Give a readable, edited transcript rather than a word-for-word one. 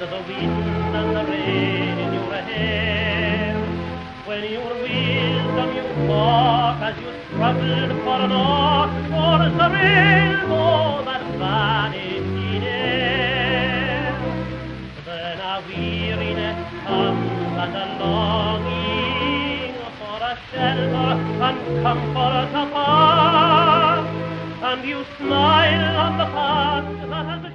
the wind and the rain in your hair. When your wisdom you talk as you struggled for an art, for the rainbow that vanished in air. Then a weariness comes and a longing for a shelter and comfort apart, and you smile on the past that has